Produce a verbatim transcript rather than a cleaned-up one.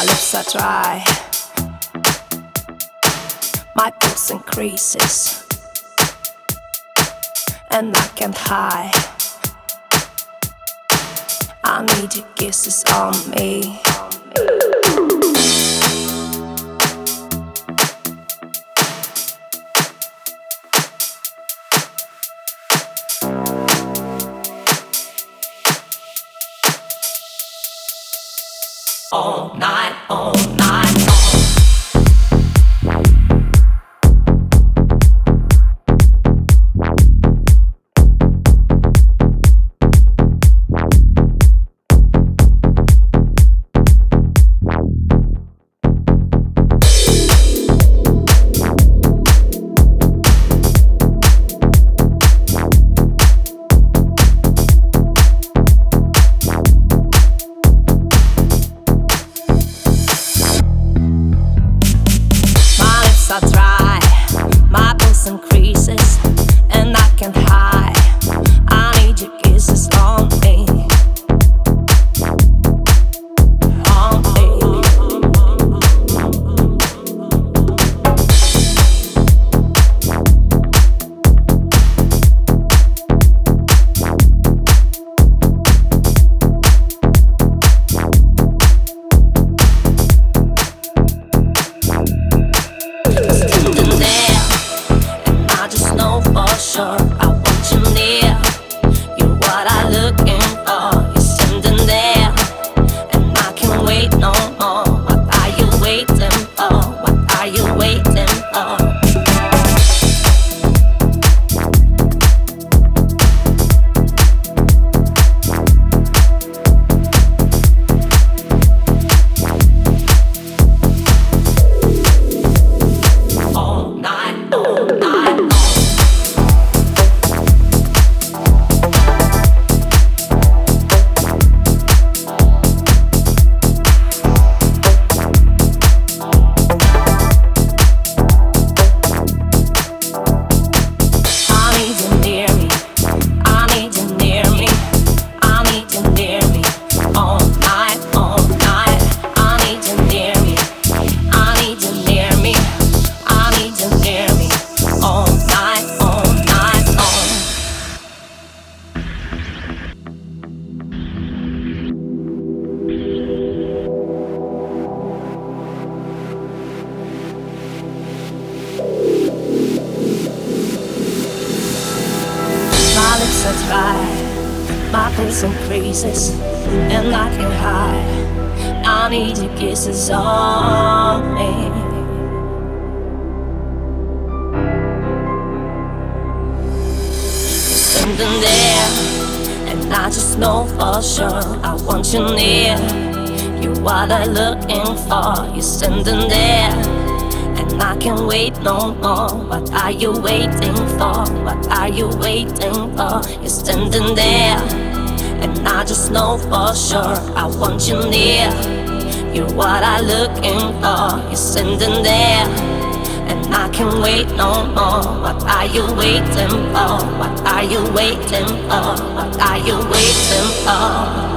lips are dry, my pulse increases, and I can't hide. I need your kisses on me. All night, all night long. Are dry, my pulse increases, and I can't hide. I need your kisses on me, on me. Sure, I want you near. You're what I'm looking for. You're standing there, and I can't wait no more. What are you waiting for? What are you waiting for? All night, all night long. That's right, my pulse increases, and I can't hide. I need your kisses on me. You're standing there, and I just know for sure I want you near. You're what I'm looking for. You're standing there, and I can't wait no more. What are you waiting for? What are you waiting for? You're standing there, and I just know for sure I want you near. You're what I'm looking for. You're standing there, and I can't wait no more. What are you waiting for? What are you waiting for? What are you waiting for?